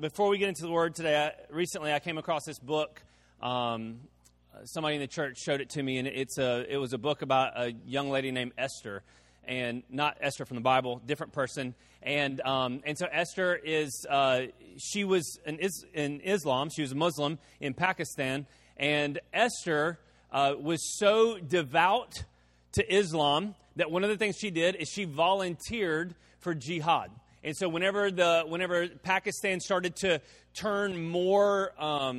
Before we get into the Word today, recently I came across this book. Somebody in the church showed it to me, and it was a book about a young lady named Esther, and not Esther from the Bible, different person. And so Esther she was in Islam. She was a Muslim in Pakistan, and Esther was so devout to Islam that one of the things she did is she volunteered for jihad. And so whenever Pakistan started to turn more,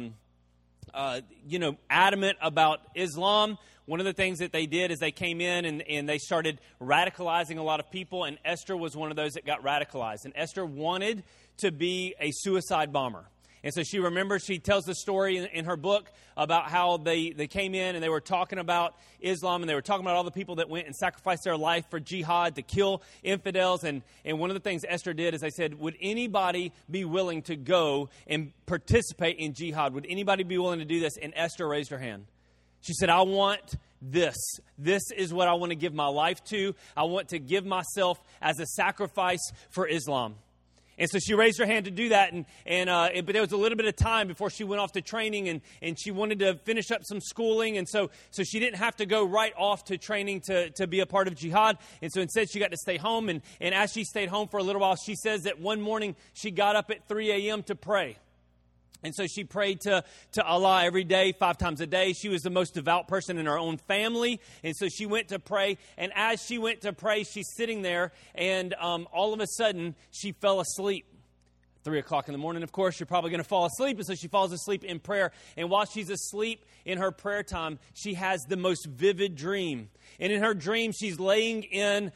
adamant about Islam, one of the things that they did is they came in and they started radicalizing a lot of people. And Esther was one of those that got radicalized. And Esther wanted to be a suicide bomber. And so she tells the story in her book about how they came in and they were talking about Islam, and they were talking about all the people that went and sacrificed their life for jihad to kill infidels. And one of the things Esther did is they said, would anybody be willing to go and participate in jihad? Would anybody be willing to do this? And Esther raised her hand. She said, I want this. This is what I want to give my life to. I want to give myself as a sacrifice for Islam. And so she raised her hand to do that, but there was a little bit of time before she went off to training, and she wanted to finish up some schooling, and so she didn't have to go right off to training to be a part of jihad, and so instead she got to stay home, and as she stayed home for a little while, she says that one morning she got up at 3 a.m. to pray. And so she prayed to Allah every day, 5 times a day. She was the most devout person in her own family. And so she went to pray. And as she went to pray, she's sitting there. And all of a sudden, she fell asleep. 3 o'clock in the morning, of course, you're probably going to fall asleep. And so she falls asleep in prayer. And while she's asleep in her prayer time, she has the most vivid dream. And in her dream, she's laying in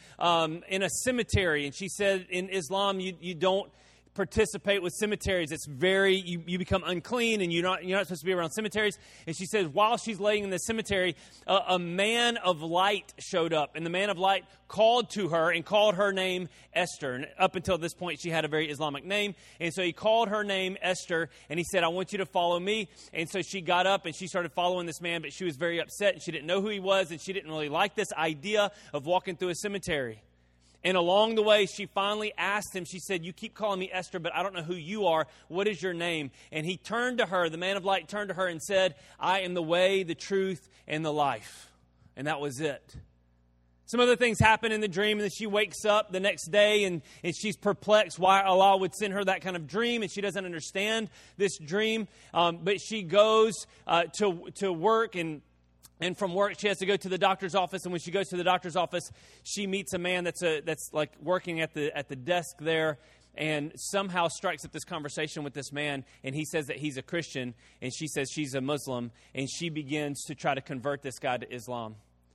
a cemetery. And she said in Islam, you don't participate with cemeteries. It's you become unclean, and you're not supposed to be around cemeteries. And she says while she's laying in the cemetery, a man of light showed up, and the man of light called to her and called her name Esther. And up until this point, she had a very Islamic name, and so he called her name Esther, and he said, I want you to follow me. And so she got up and she started following this man, but she was very upset, and she didn't know who he was, and she didn't really like this idea of walking through a cemetery. And along the way, she finally asked him, she said, you keep calling me Esther, but I don't know who you are. What is your name? And he turned to her, the man of light turned to her and said, I am the way, the truth, and the life. And that was it. Some other things happen in the dream, and then she wakes up the next day, and she's perplexed why Allah would send her that kind of dream, and she doesn't understand this dream. But she goes to work, and from work, she has to go to the doctor's office. And when she goes to the doctor's office, she meets a man that's like working at the desk there, and somehow strikes up this conversation with this man. And he says that he's a Christian, and she says she's a Muslim. And she begins to try to convert this guy to Islam.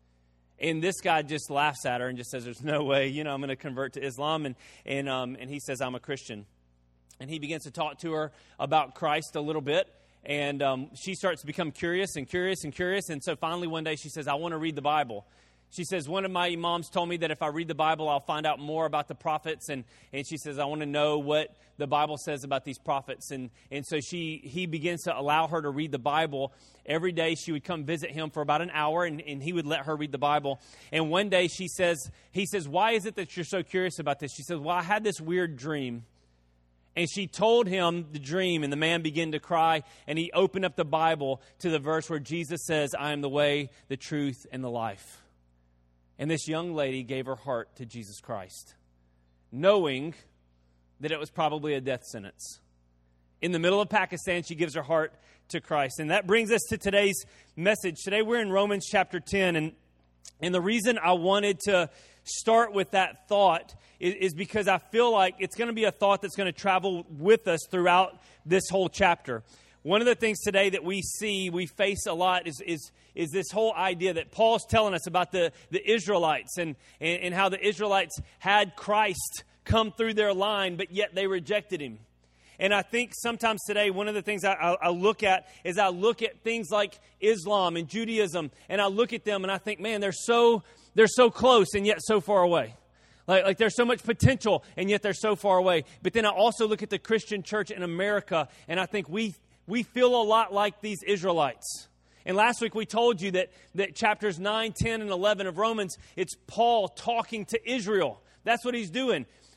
And this guy just laughs at her and just says, "There's no way, I'm going to convert to Islam." And he says, "I'm a Christian." And he begins to talk to her about Christ a little bit. And she starts to become curious. And so finally one day she says, I want to read the Bible. She says, one of my imams told me that if I read the Bible, I'll find out more about the prophets. And she says, I want to know what the Bible says about these prophets. And so he begins to allow her to read the Bible. Every day she would come visit him for about an hour, and he would let her read the Bible. And one day he says, why is it that you're so curious about this? She says, well, I had this weird dream. And she told him the dream, and the man began to cry, and he opened up the Bible to the verse where Jesus says, I am the way, the truth, and the life. And this young lady gave her heart to Jesus Christ, knowing that it was probably a death sentence. In the middle of Pakistan, she gives her heart to Christ. And that brings us to today's message. Today we're in Romans chapter 10, and the reason I wanted to start with that thought is because I feel like it's going to be a thought that's going to travel with us throughout this whole chapter. One of the things today that we face a lot is this whole idea that Paul's telling us about the Israelites and how the Israelites had Christ come through their line, but yet they rejected him. And I think sometimes today, one of the things I look at is I look at things like Islam and Judaism, and I look at them and I think, man, they're so close and yet so far away. Like there's so much potential and yet they're so far away. But then I also look at the Christian church in America, and I think we feel a lot like these Israelites. And last week we told you that chapters 9, 10, and 11 of Romans, it's Paul talking to Israel. That's what he's doing.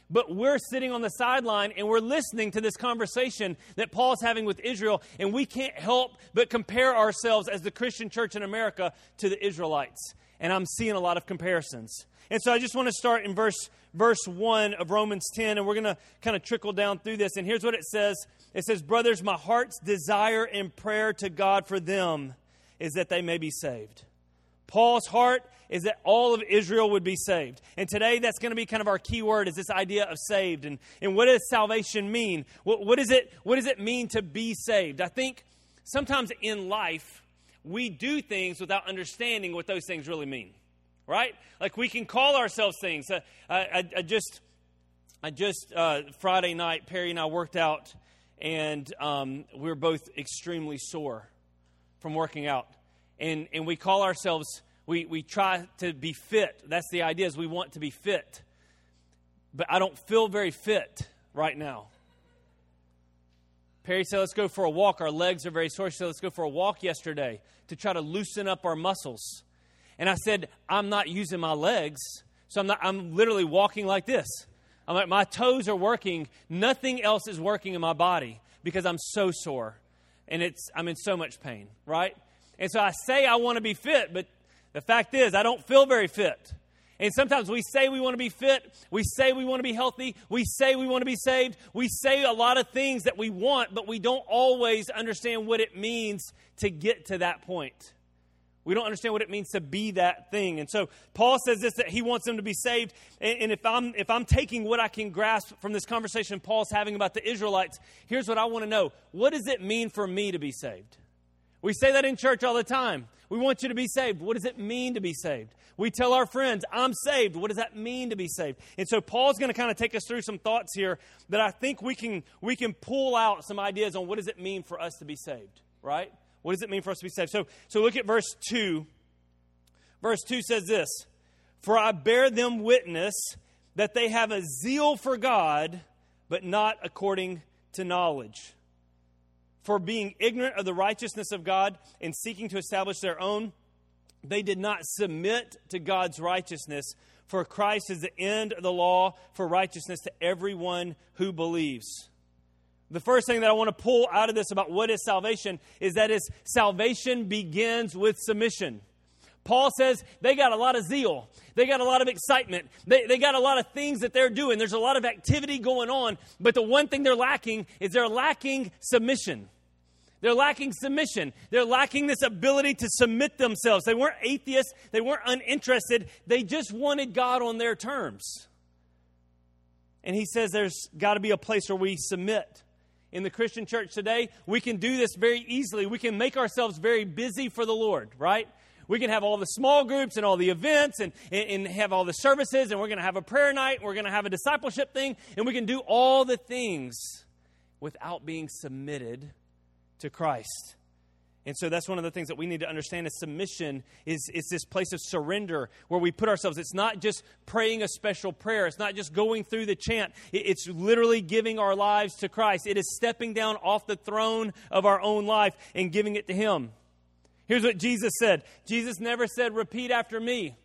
But we're sitting on the sideline and we're listening to this conversation that Paul's having with Israel, and we can't help but compare ourselves as the Christian church in America to the Israelites. And I'm seeing a lot of comparisons. And so I just want to start in verse 1 of Romans 10, and we're going to kind of trickle down through this. And here's what it says. It says, "Brothers, my heart's desire and prayer to God for them is that they may be saved." Paul's heart is that all of Israel would be saved. And today that's going to be kind of our key word, is this idea of saved. And what does salvation mean? What does it mean to be saved? I think sometimes in life we do things without understanding what those things really mean. Right? Like we can call ourselves things. I just Friday night, Perry and I worked out, and we were both extremely sore from working out. And we call ourselves, we try to be fit. That's the idea, is we want to be fit. But I don't feel very fit right now. Perry said, let's go for a walk. Our legs are very sore. She said, let's go for a walk yesterday to try to loosen up our muscles. And I said, I'm not using my legs, so I'm literally walking like this. I'm like, my toes are working. Nothing else is working in my body because I'm so sore. And I'm in so much pain, right? And so I say I want to be fit, but the fact is I don't feel very fit. And sometimes we say we want to be fit. We say we want to be healthy. We say we want to be saved. We say a lot of things that we want, but we don't always understand what it means to get to that point. We don't understand what it means to be that thing. And so Paul says this, that he wants them to be saved. And if I'm taking what I can grasp from this conversation Paul's having about the Israelites, here's what I want to know. What does it mean for me to be saved? We say that in church all the time. We want you to be saved. What does it mean to be saved? We tell our friends, I'm saved. What does that mean to be saved? And so Paul's going to kind of take us through some thoughts here that I think we can pull out some ideas on what does it mean for us to be saved, right? What does it mean for us to be saved? So look at verse 2. Verse 2 says this, "For I bear them witness that they have a zeal for God, but not according to knowledge. For being ignorant of the righteousness of God and seeking to establish their own, they did not submit to God's righteousness. For Christ is the end of the law for righteousness to everyone who believes." The first thing that I want to pull out of this about what is salvation is that salvation begins with submission. Paul says they got a lot of zeal. They got a lot of excitement. They got a lot of things that they're doing. There's a lot of activity going on. But the one thing they're lacking is they're lacking submission. They're lacking submission. They're lacking this ability to submit themselves. They weren't atheists. They weren't uninterested. They just wanted God on their terms. And he says there's got to be a place where we submit. In the Christian church today, we can do this very easily. We can make ourselves very busy for the Lord, right? We can have all the small groups and all the events and have all the services, and we're going to have a prayer night, and we're going to have a discipleship thing, and we can do all the things without being submitted to Christ. And so that's one of the things that we need to understand is submission is this place of surrender where we put ourselves. It's not just praying a special prayer. It's not just going through the chant. It's literally giving our lives to Christ. It is stepping down off the throne of our own life and giving it to Him. Here's what Jesus said. Jesus never said, repeat after me.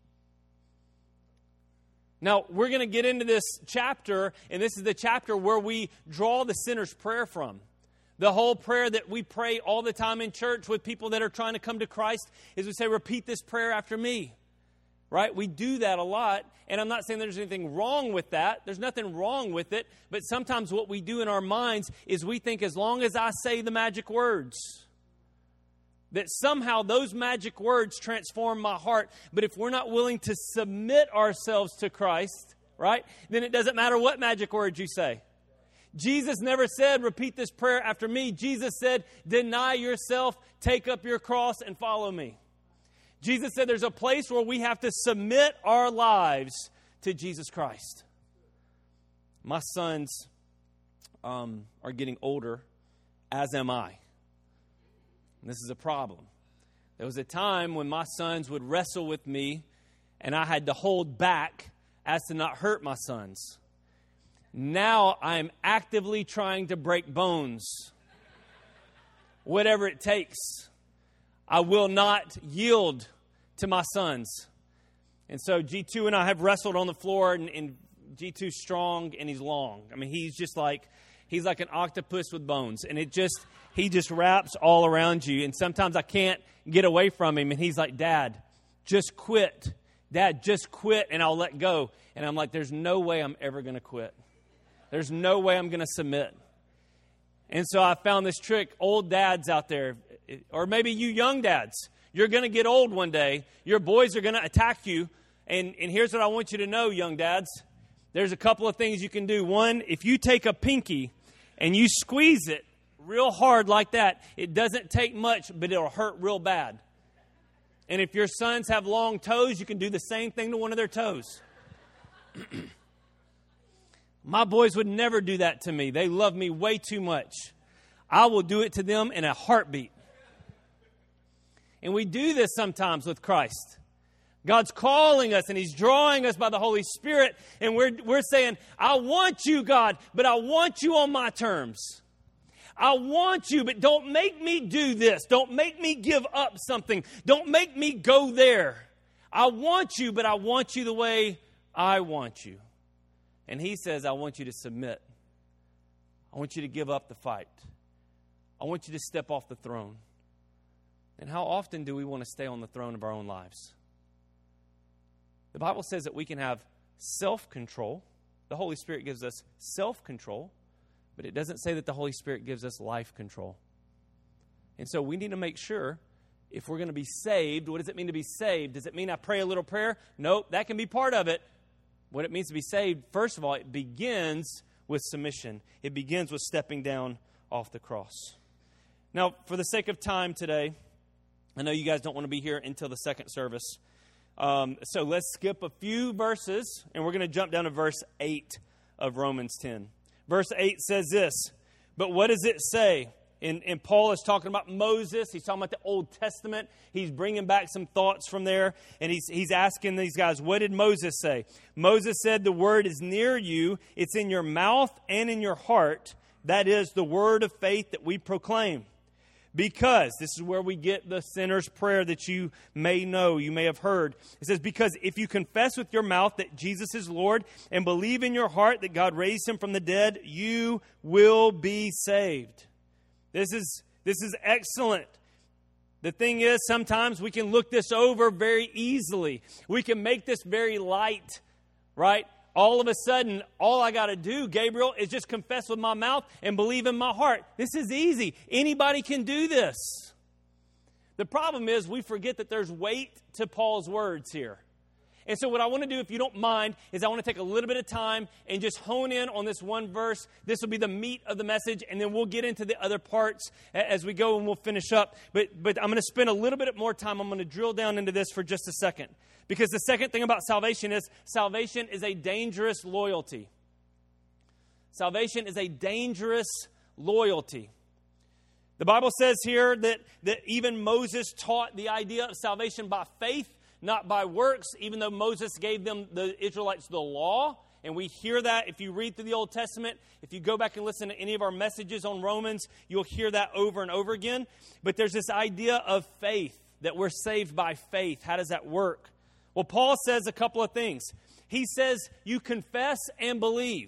Now, we're going to get into this chapter, and this is the chapter where we draw the sinner's prayer from. The whole prayer that we pray all the time in church with people that are trying to come to Christ is we say, repeat this prayer after me. Right? We do that a lot, and I'm not saying there's anything wrong with that. There's nothing wrong with it, but sometimes what we do in our minds is we think as long as I say the magic words, that somehow those magic words transform my heart. But if we're not willing to submit ourselves to Christ, right, then it doesn't matter what magic words you say. Jesus never said, repeat this prayer after me. Jesus said, deny yourself, take up your cross, and follow me. Jesus said there's a place where we have to submit our lives to Jesus Christ. My sons are getting older, as am I. And this is a problem. There was a time when my sons would wrestle with me, and I had to hold back as to not hurt my sons. Now I'm actively trying to break bones. Whatever it takes. I will not yield to my sons. And so G2 and I have wrestled on the floor and G2's strong and he's long. I mean, he's like an octopus with bones. And he just wraps all around you. And sometimes I can't get away from him. And he's like, Dad, just quit. Dad, just quit and I'll let go. And I'm like, there's no way I'm ever going to quit. There's no way I'm going to submit. And so I found this trick. Old dads out there, or maybe you young dads, you're going to get old one day. Your boys are going to attack you. And here's what I want you to know, young dads. There's a couple of things you can do. One, if you take a pinky and you squeeze it real hard like that, it doesn't take much, but it'll hurt real bad. And if your sons have long toes, you can do the same thing to one of their toes. My boys would never do that to me. They love me way too much. I will do it to them in a heartbeat. And we do this sometimes with Christ. God's calling us and He's drawing us by the Holy Spirit. And we're saying, I want you, God, but I want you on my terms. I want you, but don't make me do this. Don't make me give up something. Don't make me go there. I want you, but I want you the way I want you. And He says, I want you to submit. I want you to give up the fight. I want you to step off the throne. And how often do we want to stay on the throne of our own lives? The Bible says that we can have self-control. The Holy Spirit gives us self-control, but it doesn't say that the Holy Spirit gives us life control. And so we need to make sure if we're going to be saved, what does it mean to be saved? Does it mean I pray a little prayer? Nope, that can be part of it. What it means to be saved, first of all, it begins with submission. It begins with stepping down off the cross. Now, for the sake of time today, I know you guys don't want to be here until the second service. So let's skip a few verses, and we're going to jump down to verse 8 of Romans 10. Verse 8 says this, but what does it say? And Paul is talking about Moses. He's talking about the Old Testament. He's bringing back some thoughts from there. And he's asking these guys, what did Moses say? Moses said, the word is near you. It's in your mouth and in your heart. That is the word of faith that we proclaim. Because, this is where we get the sinner's prayer that you may know, you may have heard. It says, because if you confess with your mouth that Jesus is Lord and believe in your heart that God raised Him from the dead, you will be saved. This is excellent. The thing is, sometimes we can look this over very easily. We can make this very light, right? All of a sudden, all I got to do, Gabriel, is just confess with my mouth and believe in my heart. This is easy. Anybody can do this. The problem is we forget that there's weight to Paul's words here. And so what I want to do, if you don't mind, is I want to take a little bit of time and just hone in on this one verse. This will be the meat of the message, and then we'll get into the other parts as we go and we'll finish up. But I'm going to spend a little bit more time. I'm going to drill down into this for just a second. Because the second thing about salvation is a dangerous loyalty. Salvation is a dangerous loyalty. The Bible says here that even Moses taught the idea of salvation by faith, not by works, even though Moses gave them, the Israelites, the law. And we hear that if you read through the Old Testament. If you go back and listen to any of our messages on Romans, you'll hear that over and over again. But there's this idea of faith, that we're saved by faith. How does that work? Well, Paul says a couple of things. He says you confess and believe.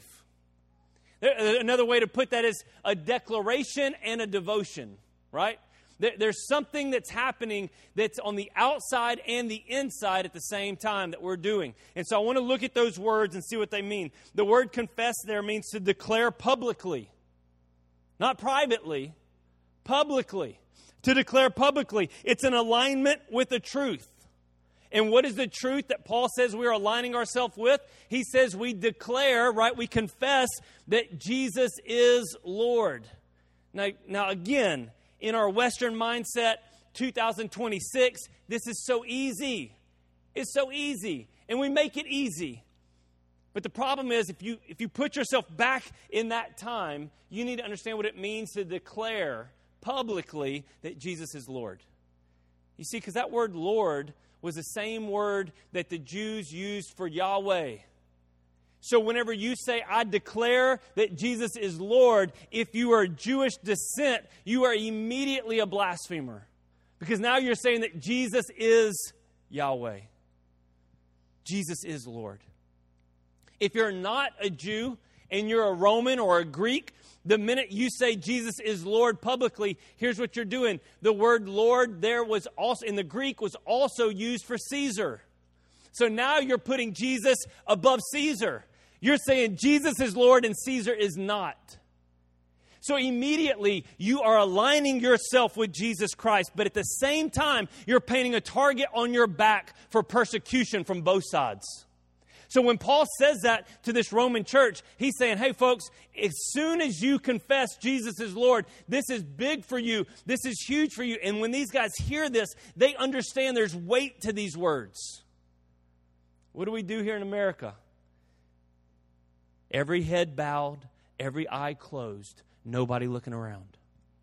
Another way to put that is a declaration and a devotion, right? There's something that's happening that's on the outside and the inside at the same time that we're doing. And so I want to look at those words and see what they mean. The word confess there means to declare publicly. Not privately, publicly. To declare publicly. It's an alignment with the truth. And what is the truth that Paul says we are aligning ourselves with? He says we declare, right, we confess that Jesus is Lord. Now again, in our Western mindset, 2026, this is so easy. It's so easy. And we make it easy. But the problem is, if you put yourself back in that time, you need to understand what it means to declare publicly that Jesus is Lord. You see, because that word Lord was the same word that the Jews used for Yahweh. So whenever you say, I declare that Jesus is Lord, if you are Jewish descent, you are immediately a blasphemer. Because now you're saying that Jesus is Yahweh. Jesus is Lord. If you're not a Jew and you're a Roman or a Greek, the minute you say Jesus is Lord publicly, here's what you're doing. The word Lord there was also, in the Greek, was also used for Caesar. So now you're putting Jesus above Caesar. You're saying Jesus is Lord and Caesar is not. So immediately you are aligning yourself with Jesus Christ, but at the same time, you're painting a target on your back for persecution from both sides. So when Paul says that to this Roman church, he's saying, hey folks, as soon as you confess Jesus is Lord, this is big for you. This is huge for you. And when these guys hear this, they understand there's weight to these words. What do we do here in America? Every head bowed, every eye closed, nobody looking around.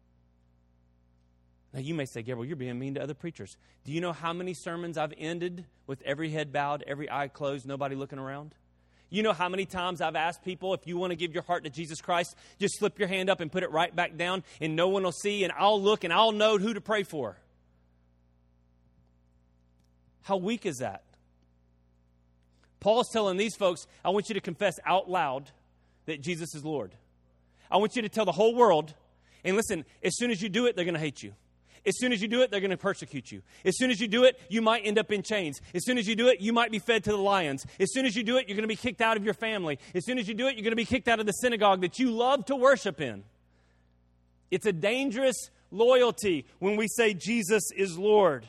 Now you may say, Gabriel, you're being mean to other preachers. Do you know how many sermons I've ended with every head bowed, every eye closed, nobody looking around? You know how many times I've asked people, if you want to give your heart to Jesus Christ, just slip your hand up and put it right back down and no one will see and I'll look and I'll know who to pray for. How weak is that? Paul's telling these folks, I want you to confess out loud that Jesus is Lord. I want you to tell the whole world, and listen, as soon as you do it, they're going to hate you. As soon as you do it, they're going to persecute you. As soon as you do it, you might end up in chains. As soon as you do it, you might be fed to the lions. As soon as you do it, you're going to be kicked out of your family. As soon as you do it, you're going to be kicked out of the synagogue that you love to worship in. It's a dangerous loyalty when we say Jesus is Lord.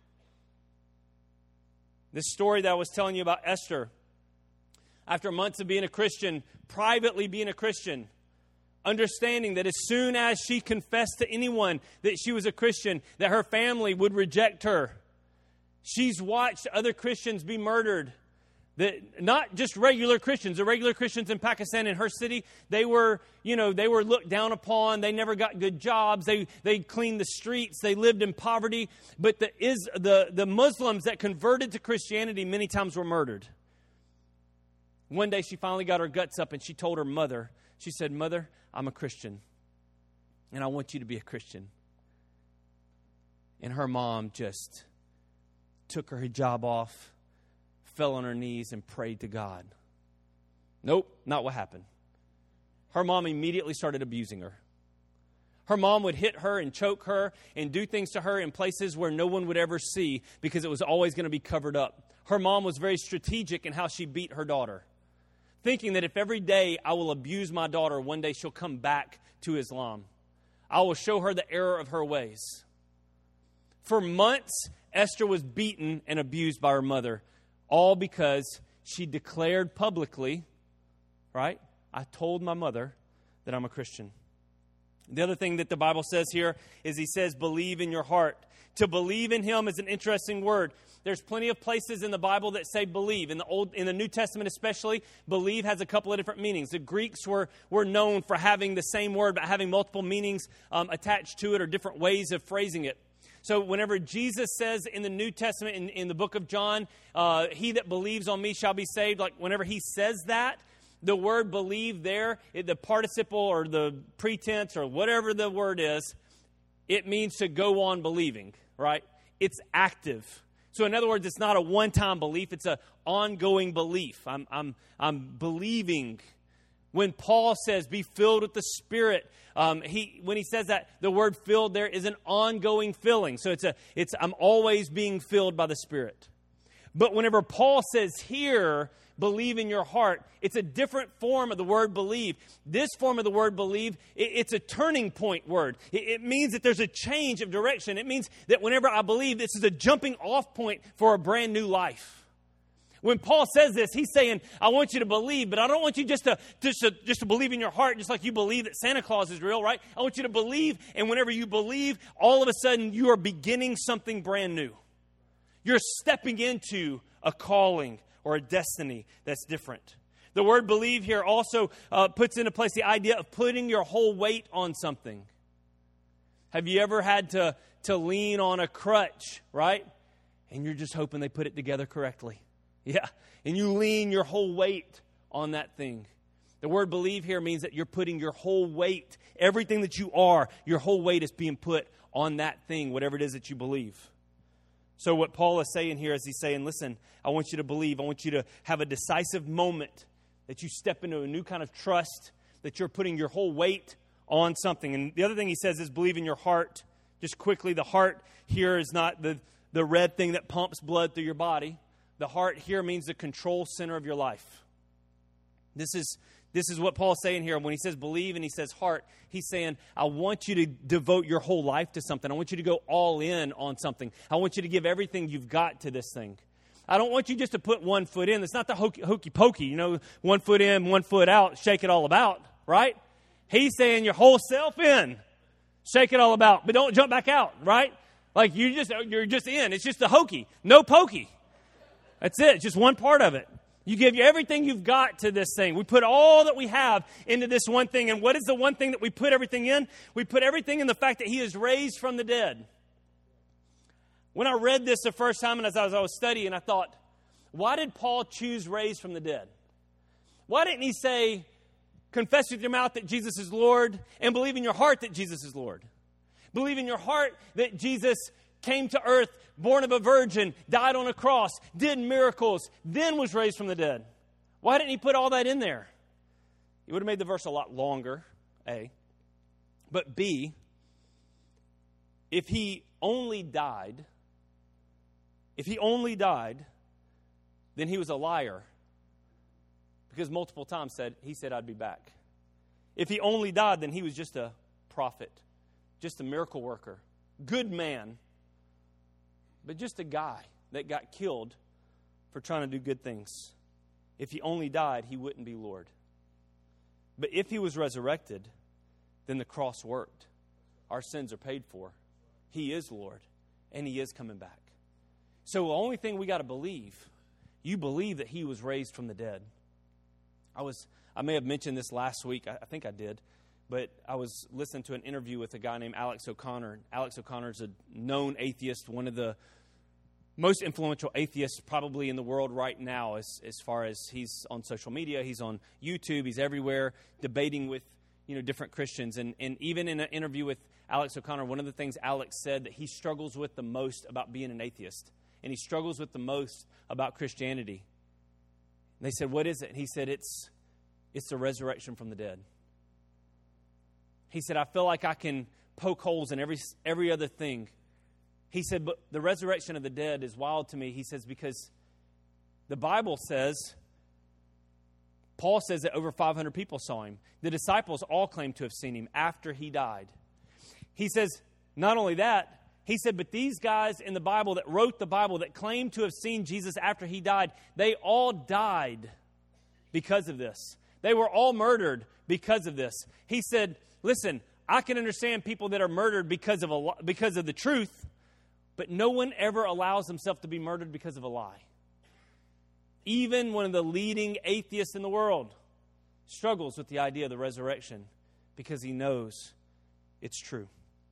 This story that I was telling you about Esther, after months of being a Christian, privately being a Christian, understanding that as soon as she confessed to anyone that she was a Christian, that her family would reject her. She's watched other Christians be murdered. That not just regular Christians. The regular Christians in Pakistan, in her city, they were looked down upon. They never got good jobs. They cleaned the streets. They lived in poverty. But the Muslims that converted to Christianity many times were murdered. One day she finally got her guts up and she told her mother, she said, Mother, I'm a Christian, and I want you to be a Christian. And her mom just took her hijab off, fell on her knees, and prayed to God. Nope, not what happened. Her mom immediately started abusing her. Her mom would hit her and choke her and do things to her in places where no one would ever see because it was always going to be covered up. Her mom was very strategic in how she beat her daughter, thinking that if every day I will abuse my daughter, one day she'll come back to Islam. I will show her the error of her ways. For months, Esther was beaten and abused by her mother, all because she declared publicly, right? I told my mother that I'm a Christian. The other thing that the Bible says here is he says, believe in your heart. To believe in him is an interesting word. There's plenty of places in the Bible that say believe. In the New Testament especially, believe has a couple of different meanings. The Greeks were known for having the same word, but having multiple meanings attached to it or different ways of phrasing it. So whenever Jesus says in the New Testament, in the book of John, he that believes on me shall be saved, like whenever he says that, the word believe there, the participle or the pretense or whatever the word is, it means to go on believing, right? It's active. So in other words, it's not a one-time belief, it's an ongoing belief. I'm believing. When Paul says, be filled with the Spirit, when he says that, the word filled there is an ongoing filling. So I'm always being filled by the Spirit. But whenever Paul says here, believe in your heart, it's a different form of the word believe. This form of the word believe, it's a turning point word. It means that there's a change of direction. It means that whenever I believe, this is a jumping off point for a brand new life. When Paul says this, he's saying, I want you to believe, but I don't want you just to believe in your heart, just like you believe that Santa Claus is real, right? I want you to believe, and whenever you believe, all of a sudden you are beginning something brand new. You're stepping into a calling or a destiny that's different. The word believe here also puts into place the idea of putting your whole weight on something. Have you ever had to lean on a crutch, right? And you're just hoping they put it together correctly. Yeah, and you lean your whole weight on that thing. The word believe here means that you're putting your whole weight, everything that you are, your whole weight is being put on that thing, whatever it is that you believe. So what Paul is saying here is he's saying, listen, I want you to believe. I want you to have a decisive moment that you step into a new kind of trust, that you're putting your whole weight on something. And the other thing he says is believe in your heart. Just quickly, the heart here is not the red thing that pumps blood through your body. The heart here means the control center of your life. This is what Paul's saying here. When he says believe and he says heart, he's saying, I want you to devote your whole life to something. I want you to go all in on something. I want you to give everything you've got to this thing. I don't want you just to put one foot in. It's not the hokey pokey, 1 foot in, 1 foot out, shake it all about, right? He's saying your whole self in, shake it all about, but don't jump back out, right? Like you're just in. It's just a hokey, no pokey. That's it. It's just one part of it. You give everything you've got to this thing. We put all that we have into this one thing. And what is the one thing that we put everything in? We put everything in the fact that he is raised from the dead. When I read this the first time and as I was studying, I thought, why did Paul choose raised from the dead? Why didn't he say, confess with your mouth that Jesus is Lord and believe in your heart that Jesus is Lord? Believe in your heart that Jesus came to earth, born of a virgin, died on a cross, did miracles, then was raised from the dead. Why didn't he put all that in there? It would have made the verse a lot longer, A. But B, if he only died, then he was a liar. Because multiple times he said, I'd be back. If he only died, then he was just a prophet, just a miracle worker, good man, but just a guy that got killed for trying to do good things. If he only died, he wouldn't be Lord. But if he was resurrected, then the cross worked. Our sins are paid for. He is Lord, and he is coming back. So the only thing we got to believe, you believe that he was raised from the dead. I may have mentioned this last week. I think I did. But I was listening to an interview with a guy named Alex O'Connor. Alex O'Connor is a known atheist, one of the most influential atheists probably in the world right now as far as he's on social media, he's on YouTube, he's everywhere debating with different Christians. And even in an interview with Alex O'Connor, one of the things Alex said that he struggles with the most about being an atheist. And he struggles with the most about Christianity. And they said, what is it? And he said, it's the resurrection from the dead. He said, I feel like I can poke holes in every other thing. He said, but the resurrection of the dead is wild to me. He says, because the Bible says, Paul says that over 500 people saw him. The disciples all claimed to have seen him after he died. He says, not only that, he said, but these guys in the Bible that wrote the Bible that claimed to have seen Jesus after he died, they all died because of this. They were all murdered because of this. He said, listen, I can understand people that are murdered because of the truth, but no one ever allows himself to be murdered because of a lie. Even one of the leading atheists in the world struggles with the idea of the resurrection because he knows it's true.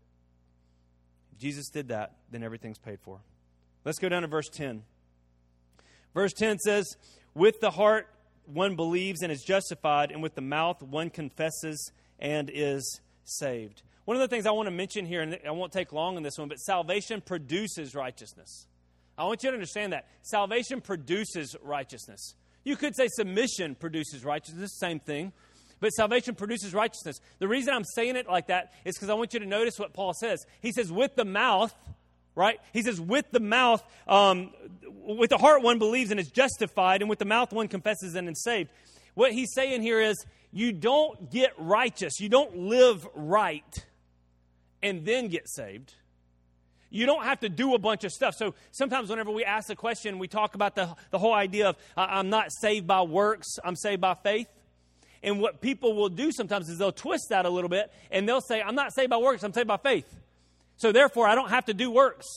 If Jesus did that, then everything's paid for. Let's go down to verse 10. Verse 10 says, with the heart one believes and is justified, and with the mouth one confesses and is saved. One of the things I want to mention here, and I won't take long on this one, but salvation produces righteousness. I want you to understand that. Salvation produces righteousness. You could say submission produces righteousness, same thing. But salvation produces righteousness. The reason I'm saying it like that is because I want you to notice what Paul says. He says, with the mouth, right? He says, with the mouth, with the heart one believes and is justified, and with the mouth one confesses and is saved. What he's saying here is, you don't get righteous. You don't live right and then get saved. You don't have to do a bunch of stuff. So sometimes whenever we ask the question, we talk about the whole idea of, I'm not saved by works, I'm saved by faith. And what people will do sometimes is they'll twist that a little bit, and they'll say, I'm not saved by works, I'm saved by faith. So therefore, I don't have to do works.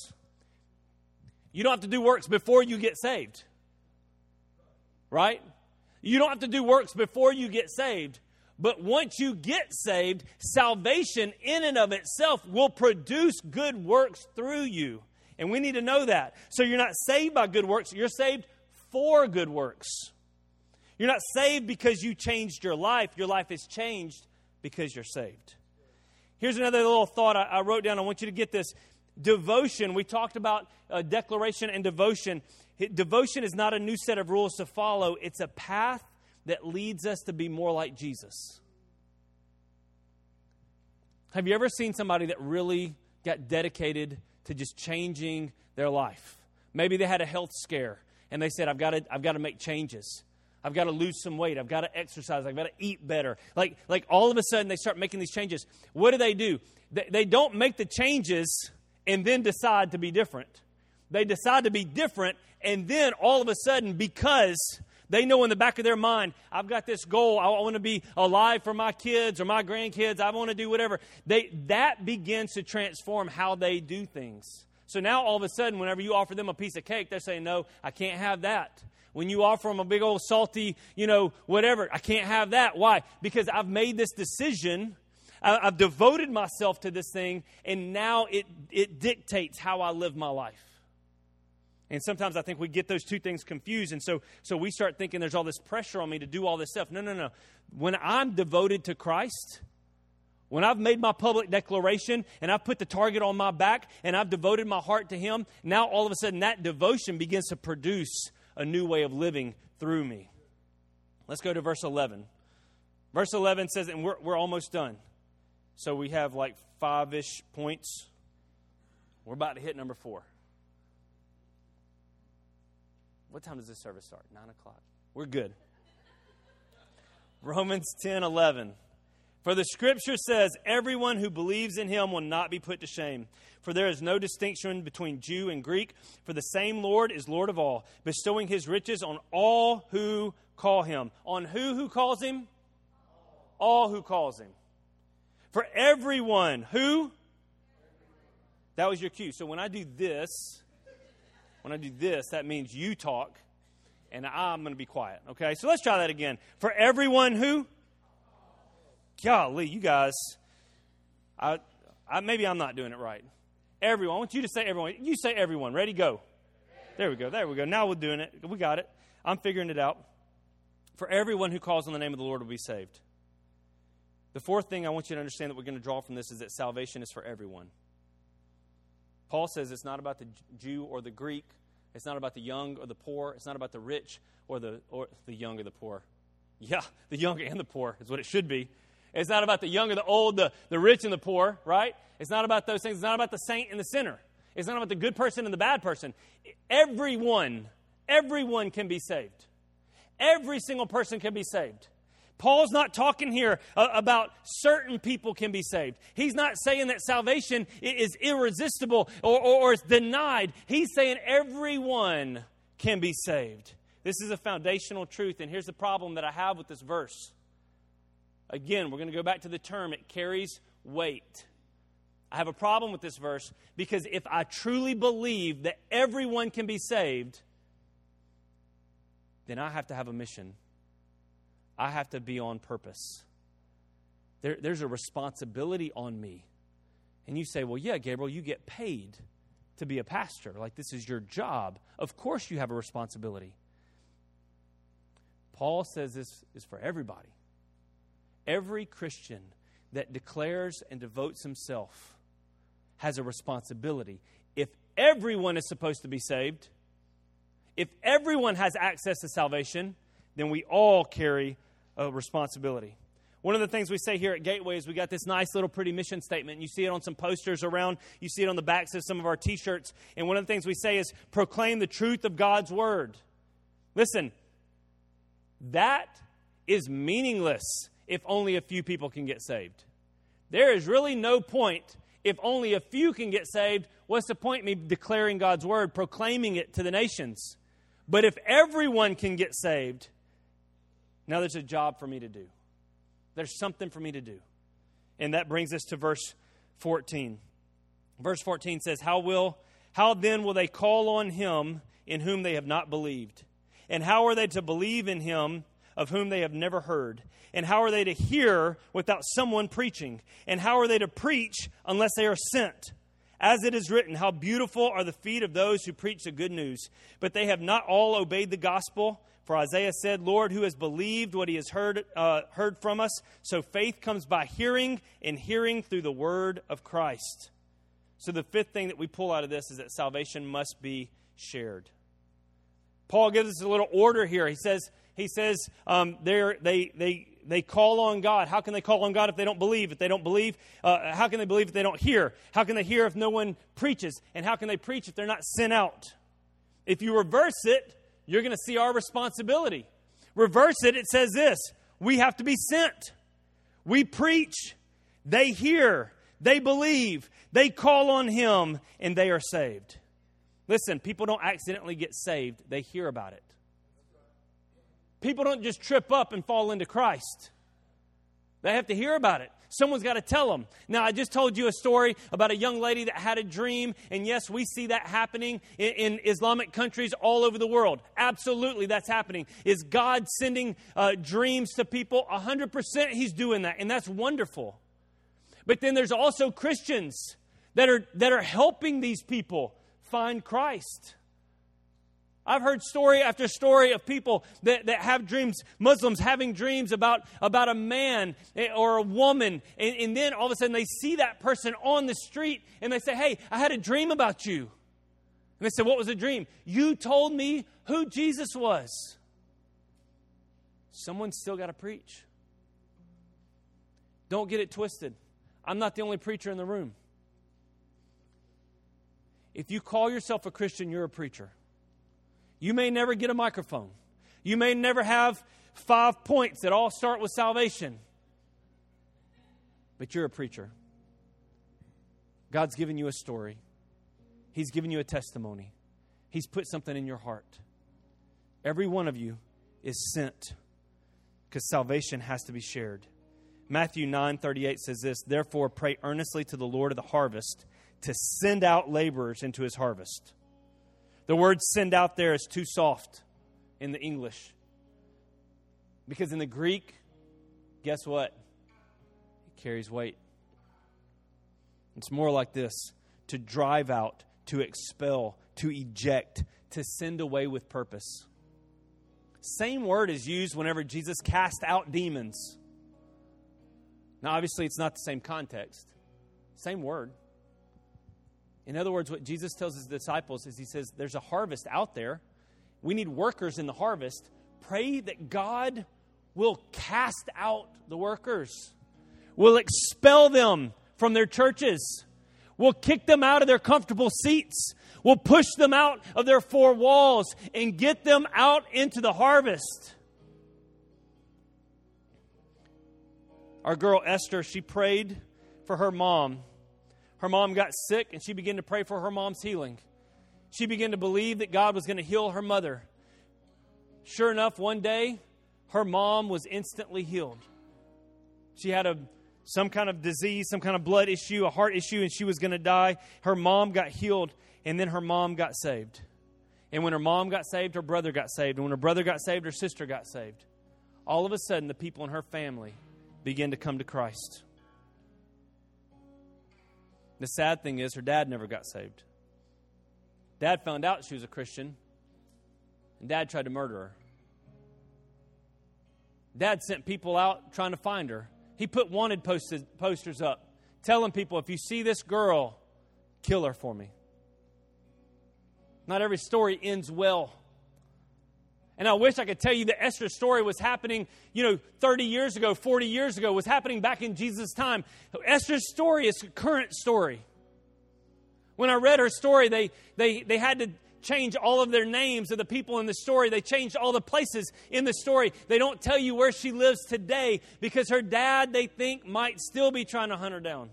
You don't have to do works before you get saved. Right? You don't have to do works before you get saved. But once you get saved, salvation in and of itself will produce good works through you. And we need to know that. So you're not saved by good works, you're saved for good works. You're not saved because you changed your life. Your life is changed because you're saved. Here's another little thought I wrote down. I want you to get this. Devotion. We talked about declaration and devotion. Devotion is not a new set of rules to follow. It's a path that leads us to be more like Jesus. Have you ever seen somebody that really got dedicated to just changing their life? Maybe they had a health scare and they said, I've got to make changes. I've got to lose some weight. I've got to exercise. I've got to eat better. Like all of a sudden they start making these changes. What do? They don't make the changes and then decide to be different. They decide to be different, and then all of a sudden, because they know in the back of their mind, I've got this goal. I want to be alive for my kids or my grandkids. I want to do whatever. That begins to transform how they do things. So now all of a sudden, whenever you offer them a piece of cake, they're saying, no, I can't have that. When you offer them a big old salty, whatever, I can't have that. Why? Because I've made this decision. I've devoted myself to this thing, and now it dictates how I live my life. And sometimes I think we get those two things confused, and so we start thinking there's all this pressure on me to do all this stuff. No. When I'm devoted to Christ, when I've made my public declaration, and I've put the target on my back, and I've devoted my heart to Him, now all of a sudden that devotion begins to produce a new way of living through me. Let's go to verse 11. Verse 11 says, and we're almost done. So we have like 5-ish points. We're about to hit number 4. What time does this service start? 9 o'clock. We're good. Romans 10:11. For the Scripture says, everyone who believes in Him will not be put to shame. For there is no distinction between Jew and Greek. For the same Lord is Lord of all, bestowing His riches on all who call Him. On who calls Him? All who calls Him. For everyone who? That was your cue. So when I do this, that means you talk, and I'm going to be quiet. Okay, so let's try that again. For everyone who? Golly, you guys, maybe I'm not doing it right. Everyone. I want you to say everyone. You say everyone. Ready, go. There we go. Now we're doing it. We got it. I'm figuring it out. For everyone who calls on the name of the Lord will be saved. The fourth thing I want you to understand that we're going to draw from this is that salvation is for everyone. Paul says it's not about the Jew or the Greek. It's not about the young or the poor. It's not about the rich or the young or the poor. Yeah, the young and the poor is what it should be. It's not about the young or the old, the rich and the poor, right? It's not about those things. It's not about the saint and the sinner. It's not about the good person and the bad person. Everyone can be saved. Every single person can be saved. Paul's not talking here about certain people can be saved. He's not saying that salvation is irresistible or is denied. He's saying everyone can be saved. This is a foundational truth, and here's the problem that I have with this verse. Again, we're going to go back to the term, it carries weight. I have a problem with this verse because if I truly believe that everyone can be saved, then I have to have a mission. I have to be on purpose. There's a responsibility on me. And you say, well, yeah, Gabriel, you get paid to be a pastor. Like, this is your job. Of course you have a responsibility. Paul says this is for everybody. Every Christian that declares and devotes himself has a responsibility. If everyone is supposed to be saved, if everyone has access to salvation, then we all carry a responsibility. One of the things we say here at Gateway is we got this nice little pretty mission statement. You see it on some posters around. You see it on the backs of some of our T-shirts. And one of the things we say is proclaim the truth of God's Word. Listen, that is meaningless if only a few people can get saved. There is really no point if only a few can get saved. What's the point in me declaring God's Word, proclaiming it to the nations? But if everyone can get saved, now there's a job for me to do. There's something for me to do. And that brings us to verse 14. Verse 14 says, How then will they call on him in whom they have not believed? And how are they to believe in him of whom they have never heard? And how are they to hear without someone preaching? And how are they to preach unless they are sent? As it is written, how beautiful are the feet of those who preach the good news. But they have not all obeyed the gospel. For Isaiah said, Lord, who has believed what he has heard from us? So faith comes by hearing, and hearing through the word of Christ. So the fifth thing that we pull out of this is that salvation must be shared. Paul gives us a little order here. He says, he says they call on God. How can they call on God if they don't believe? If they don't believe, how can they believe if they don't hear? How can they hear if no one preaches? And how can they preach if they're not sent out? If you reverse it, you're going to see our responsibility. Reverse it, it says this: we have to be sent. We preach, they hear, they believe, they call on Him, and they are saved. Listen, people don't accidentally get saved. They hear about it. People don't just trip up and fall into Christ. They have to hear about it. Someone's got to tell them. Now, I just told you a story about a young lady that had a dream. And yes, we see that happening in Islamic countries all over the world. Absolutely, that's happening. Is God sending dreams to people? 100% He's doing that. And that's wonderful. But then there's also Christians that are helping these people find Christ. I've heard story after story of people that have dreams, Muslims having dreams about a man or a woman, and then all of a sudden they see that person on the street and they say, "Hey, I had a dream about you." And they say, "What was the dream?" "You told me who Jesus was." Someone's still got to preach. Don't get it twisted. I'm not the only preacher in the room. If you call yourself a Christian, you're a preacher. You may never get a microphone. You may never have 5 points that all start with salvation. But you're a preacher. God's given you a story. He's given you a testimony. He's put something in your heart. Every one of you is sent because salvation has to be shared. Matthew 9:38 says this: "Therefore pray earnestly to the Lord of the harvest to send out laborers into His harvest." The word "send out" there is too soft in the English. Because in the Greek, guess what? It carries weight. It's more like this: to drive out, to expel, to eject, to send away with purpose. Same word is used whenever Jesus cast out demons. Now, obviously, it's not the same context. Same word. In other words, what Jesus tells His disciples is He says, there's a harvest out there. We need workers in the harvest. Pray that God will cast out the workers. Will expel them from their churches. Will kick them out of their comfortable seats. Will push them out of their four walls and get them out into the harvest. Our girl Esther, she prayed for her mom. Her mom got sick, and she began to pray for her mom's healing. She began to believe that God was going to heal her mother. Sure enough, one day, her mom was instantly healed. She had some kind of disease, some kind of blood issue, a heart issue, and she was going to die. Her mom got healed, and then her mom got saved. And when her mom got saved, her brother got saved. And when her brother got saved, her sister got saved. All of a sudden, the people in her family began to come to Christ. The sad thing is, her dad never got saved. Dad found out she was a Christian, and Dad tried to murder her. Dad sent people out trying to find her. He put wanted posters up, telling people, if you see this girl, kill her for me. Not every story ends well. And I wish I could tell you that Esther's story was happening, 30 years ago, 40 years ago, was happening back in Jesus' time. Esther's story is a current story. When I read her story, they had to change all of their names of the people in the story. They changed all the places in the story. They don't tell you where she lives today because her dad, they think, might still be trying to hunt her down.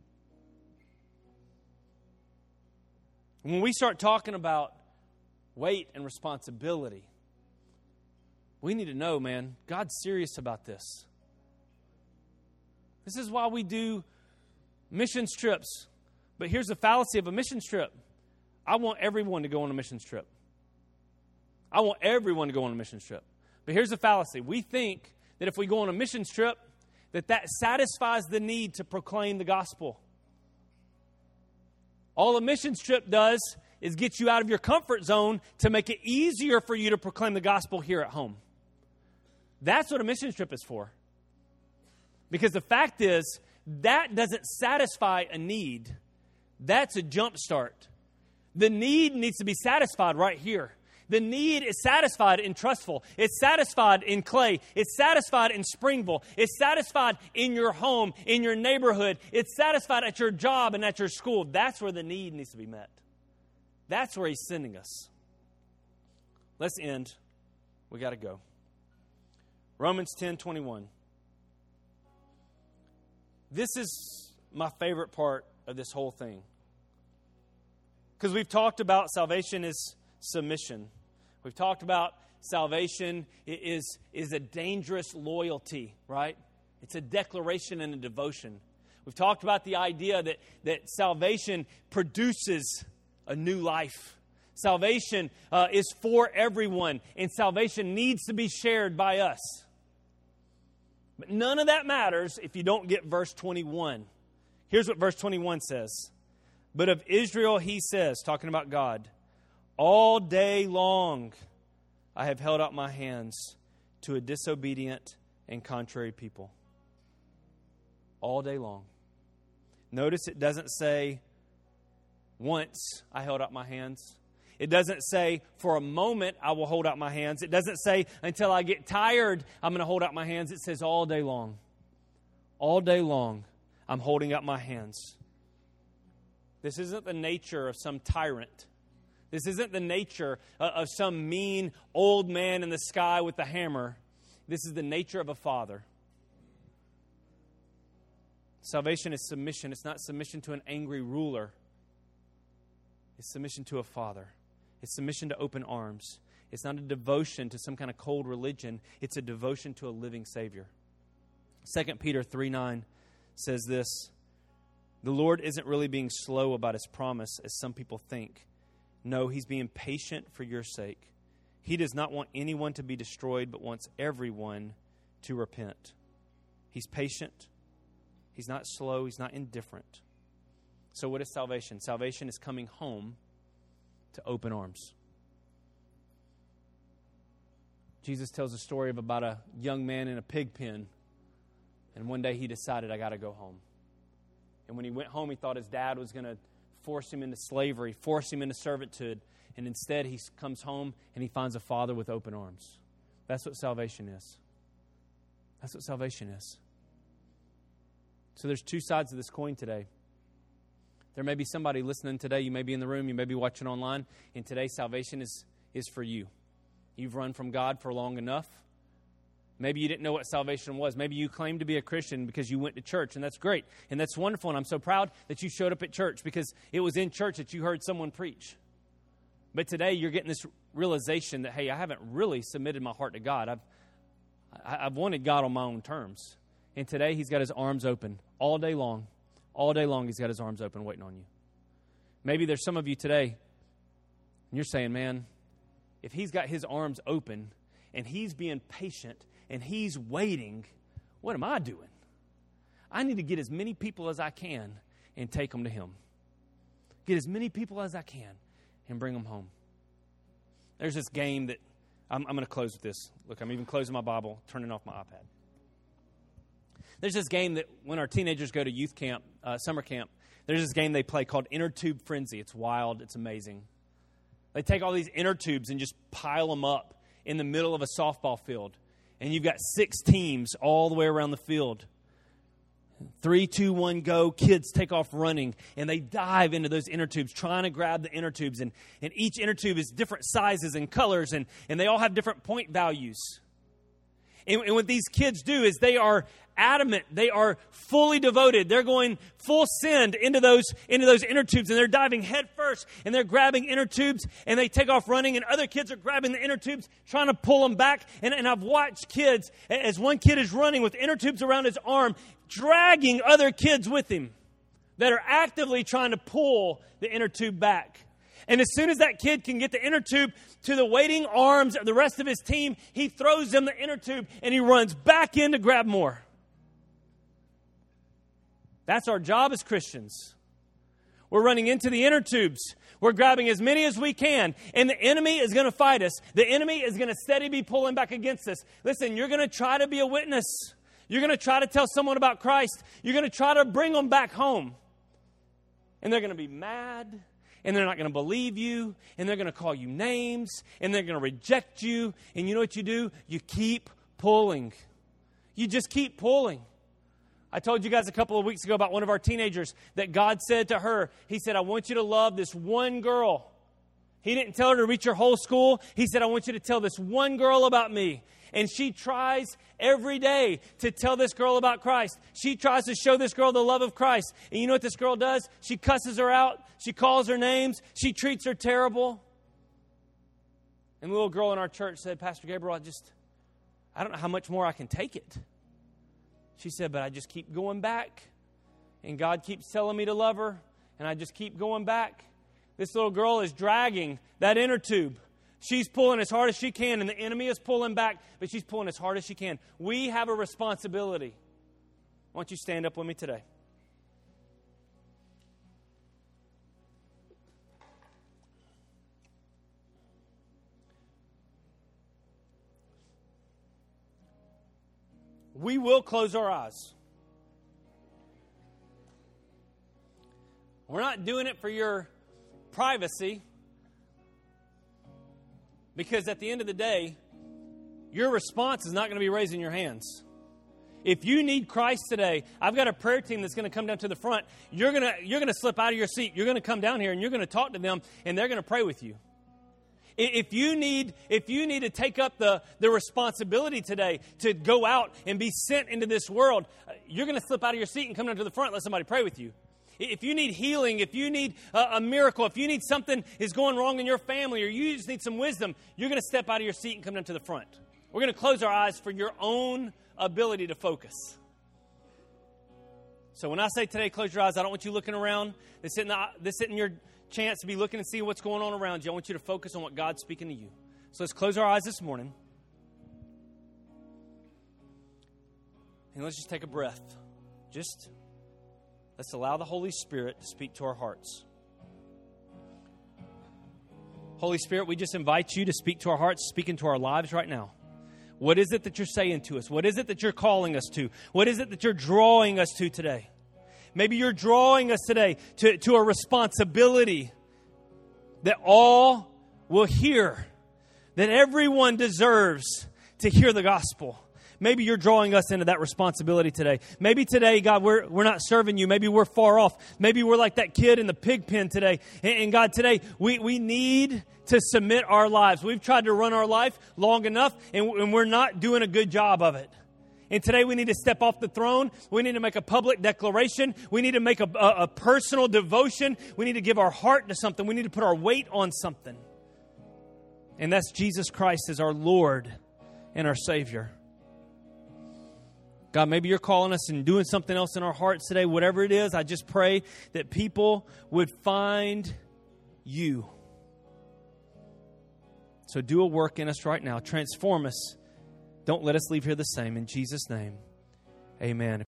When we start talking about weight and responsibility, we need to know, man, God's serious about this. This is why we do missions trips. But here's the fallacy of a missions trip. I want everyone to go on a missions trip. I want everyone to go on a missions trip. But here's the fallacy. We think that if we go on a missions trip, that satisfies the need to proclaim the gospel. All a missions trip does is get you out of your comfort zone to make it easier for you to proclaim the gospel here at home. That's what a missions trip is for. Because the fact is, that doesn't satisfy a need. That's a jump start. The need needs to be satisfied right here. The need is satisfied in Trustful. It's satisfied in Clay. It's satisfied in Springville. It's satisfied in your home, in your neighborhood. It's satisfied at your job and at your school. That's where the need needs to be met. That's where He's sending us. Let's end. We got to go. Romans 10:21. This is my favorite part of this whole thing. Because we've talked about salvation is submission. We've talked about salvation is a dangerous loyalty, right? It's a declaration and a devotion. We've talked about the idea that salvation produces a new life. Salvation is for everyone, and salvation needs to be shared by us. But none of that matters if you don't get verse 21. Here's what verse 21 says. But of Israel He says, talking about God, all day long I have held out my hands to a disobedient and contrary people. All day long. Notice it doesn't say once I held out my hands. It doesn't say for a moment I will hold out my hands. It doesn't say until I get tired I'm going to hold out my hands. It says all day long. All day long I'm holding out my hands. This isn't the nature of some tyrant. This isn't the nature of some mean old man in the sky with a hammer. This is the nature of a father. Salvation is submission. It's not submission to an angry ruler. It's submission to a father. It's submission to open arms. It's not a devotion to some kind of cold religion. It's a devotion to a living Savior. 2 Peter 3:9 says this, the Lord isn't really being slow about His promise as some people think. No, He's being patient for your sake. He does not want anyone to be destroyed, but wants everyone to repent. He's patient. He's not slow. He's not indifferent. So what is salvation? Salvation is coming home to open arms. Jesus tells a story of about a young man in a pig pen. And one day he decided, I got to go home. And when he went home, he thought his dad was going to force him into slavery, force him into servitude. And instead, he comes home and he finds a father with open arms. That's what salvation is. That's what salvation is. So there's two sides of this coin today. There may be somebody listening today. You may be in the room. You may be watching online. And today, salvation is for you. You've run from God for long enough. Maybe you didn't know what salvation was. Maybe you claimed to be a Christian because you went to church, and that's great. And that's wonderful, and I'm so proud that you showed up at church because it was in church that you heard someone preach. But today you're getting this realization that, hey, I haven't really submitted my heart to God. I've wanted God on my own terms. And today He's got His arms open all day long. All day long He's got His arms open waiting on you. Maybe there's some of you today, and you're saying, man, if He's got His arms open and He's being patient and He's waiting, what am I doing? I need to get as many people as I can and take them to Him. Get as many people as I can and bring them home. There's this game that, I'm going to close with this. Look, I'm even closing my Bible, turning off my iPad. There's this game that when our teenagers go to youth camp, summer camp, there's this game they play called Inner Tube Frenzy. It's wild. It's amazing. They take all these inner tubes and just pile them up in the middle of a softball field. And you've got 6 teams all the way around the field. 3, 2, 1, go. Kids take off running. And they dive into those inner tubes, trying to grab the inner tubes. And each inner tube is different sizes and colors. And they all have different point values. And what these kids do is they are adamant. They are fully devoted. They're going full send into those inner tubes, and they're diving head first, and they're grabbing inner tubes, and they take off running, and other kids are grabbing the inner tubes, trying to pull them back. And I've watched kids, as one kid is running with inner tubes around his arm, dragging other kids with him that are actively trying to pull the inner tube back. And as soon as that kid can get the inner tube to the waiting arms of the rest of his team, he throws them the inner tube and he runs back in to grab more. That's our job as Christians. We're running into the inner tubes. We're grabbing as many as we can. And the enemy is going to fight us. The enemy is going to steady be pulling back against us. Listen, you're going to try to be a witness. You're going to try to tell someone about Christ. You're going to try to bring them back home. And they're going to be mad. and they're not going to believe you, and they're going to call you names, and they're going to reject you. And you know what you do? You keep pulling. You just keep pulling. I told you guys a couple of weeks ago about one of our teenagers that God said to her, He said, I want you to love this one girl. He didn't tell her to reach her whole school. He said, I want you to tell this one girl about me. And she tries every day to tell this girl about Christ. She tries to show this girl the love of Christ. And you know what this girl does? She cusses her out. She calls her names. She treats her terrible. And the little girl in our church said, Pastor Gabriel, I don't know how much more I can take it. She said, but I just keep going back. And God keeps telling me to love her. And I just keep going back. This little girl is dragging that inner tube. She's pulling as hard as she can, and the enemy is pulling back, but she's pulling as hard as she can. We have a responsibility. Why don't you stand up with me today? We will close our eyes. We're not doing it for your privacy, because at the end of the day, your response is not going to be raising your hands. If you need Christ today, I've got a prayer team that's going to come down to the front. You're going to slip out of your seat. You're going to come down here and you're going to talk to them, and they're going to pray with you. If you need to take up the responsibility today to go out and be sent into this world, you're going to slip out of your seat and come down to the front and let somebody pray with you. If you need healing, if you need a miracle, if you need something is going wrong in your family, or you just need some wisdom, you're going to step out of your seat and come down to the front. We're going to close our eyes for your own ability to focus. So when I say today, close your eyes, I don't want you looking around. This isn't your chance to be looking and see what's going on around you. I want you to focus on what God's speaking to you. So let's close our eyes this morning. And let's just take a breath. Let's allow the Holy Spirit to speak to our hearts. Holy Spirit, we just invite you to speak to our hearts, speak into our lives right now. What is it that you're saying to us? What is it that you're calling us to? What is it that you're drawing us to today? Maybe you're drawing us today to a responsibility that all will hear, that everyone deserves to hear the gospel. Maybe you're drawing us into that responsibility today. Maybe today, God, we're not serving you. Maybe we're far off. Maybe we're like that kid in the pig pen today. And God, today, we need to submit our lives. We've tried to run our life long enough, and we're not doing a good job of it. And today we need to step off the throne. We need to make a public declaration. We need to make a personal devotion. We need to give our heart to something. We need to put our weight on something. And that's Jesus Christ as our Lord and our Savior. God, maybe you're calling us and doing something else in our hearts today. Whatever it is, I just pray that people would find you. So do a work in us right now. Transform us. Don't let us leave here the same. In Jesus' name, amen.